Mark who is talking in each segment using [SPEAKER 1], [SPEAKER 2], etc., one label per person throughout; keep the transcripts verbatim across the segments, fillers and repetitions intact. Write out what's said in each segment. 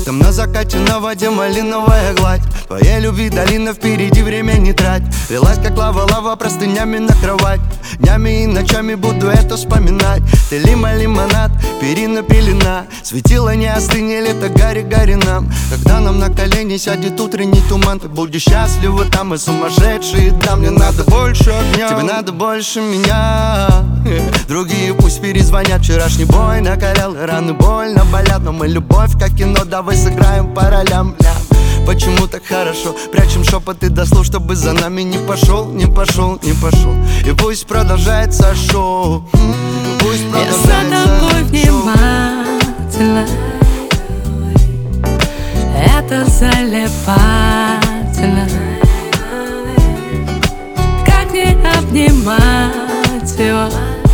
[SPEAKER 1] Там на закате на воде малиновая гладь. Твоей любви долина, впереди время не трать. Лилась как лава-лава простынями на кровать. Днями и ночами буду это вспоминать. Ты лима, лимонад, перина, пелена. Светило не остынь, лето гари-гари нам. Когда нам на колени сядет утренний туман, ты будешь счастлива, там мы сумасшедшие. Да, мне надо больше огня, тебе надо больше меня. Другие пусть перезвонят, вчерашний бой накалял, и раны больно болят. Но мы любовь как кино, давай сыграем по ролям. Почему так хорошо? Прячем шепоты до слов, чтобы за нами не пошел, не пошел, не пошел. И пусть продолжается шоу. Пусть продолжается шоу.
[SPEAKER 2] Я за тобой внимательно. Это залипательно. Как не обнимать его?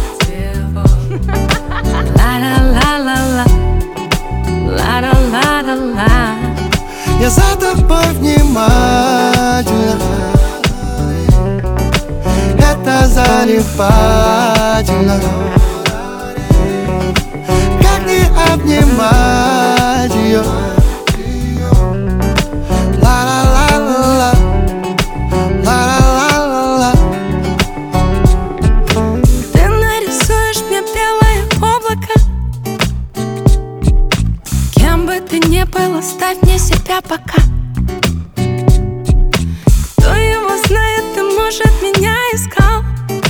[SPEAKER 2] Ла-ла-ла-ла-ла, ла-ла-ла-ла-ла.
[SPEAKER 1] Я за тобой внимательно. Это залипательно. Как не обнимать ее? Ла-ла-ла-ла-ла, ла-ла-ла-ла-ла.
[SPEAKER 2] Ты нарисуешь мне белое облако. Кем бы ты ни был, оставь мне себя пока. Кто его знает, ты, может, меня искал.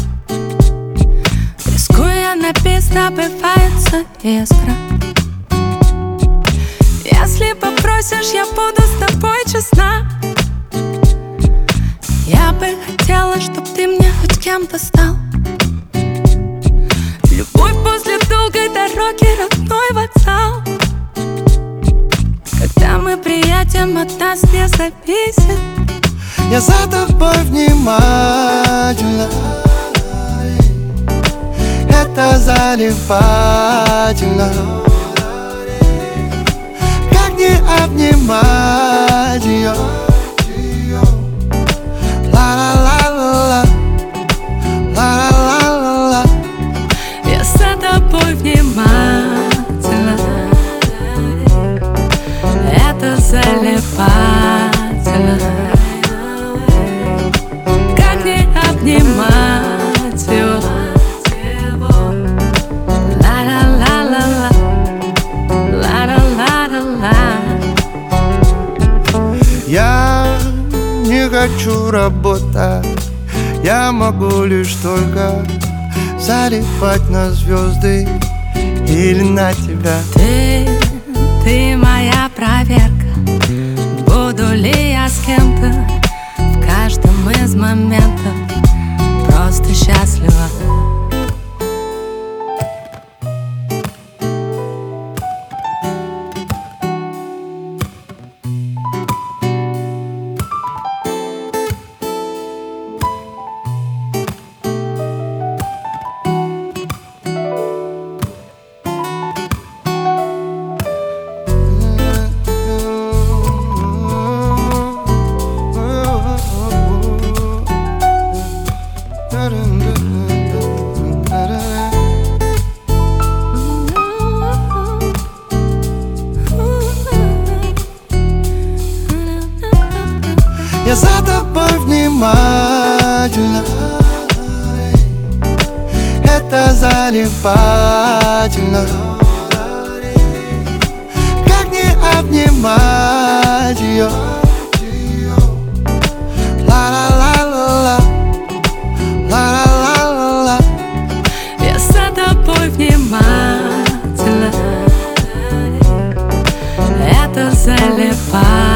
[SPEAKER 2] Рискуя на бис, добывается искра. Если попросишь, я буду с тобой честна. Я бы хотела, чтоб ты мне хоть кем-то стал. Любовь после долгой дороги, родной вокзал. Когда мы приедем, от нас не зависит.
[SPEAKER 1] Я за тобой внимательно. Это залипательно. Как не обнимать ее? Ла-ла-ла-ла-ла, ла-ла-ла-ла-ла.
[SPEAKER 2] Я за тобой внимательно. Это залипательно. Как не обнимать его? Ла-ла-ла-ла-ла, ла-ла-ла-ла-ла.
[SPEAKER 1] Я не хочу работать. Я могу лишь только залипать на звезды или на тебя.
[SPEAKER 2] Ты, ты моя проверка. Буду ли я с кем-то в каждом из моментов просто счастлива.
[SPEAKER 1] Я за тобой внимательно. Это залипательно. Как не обнимать ее? Ла-ла-ла-ла-ла, ла-ла-ла-ла-ла.
[SPEAKER 2] Я за тобой внимательно. Это залипательно.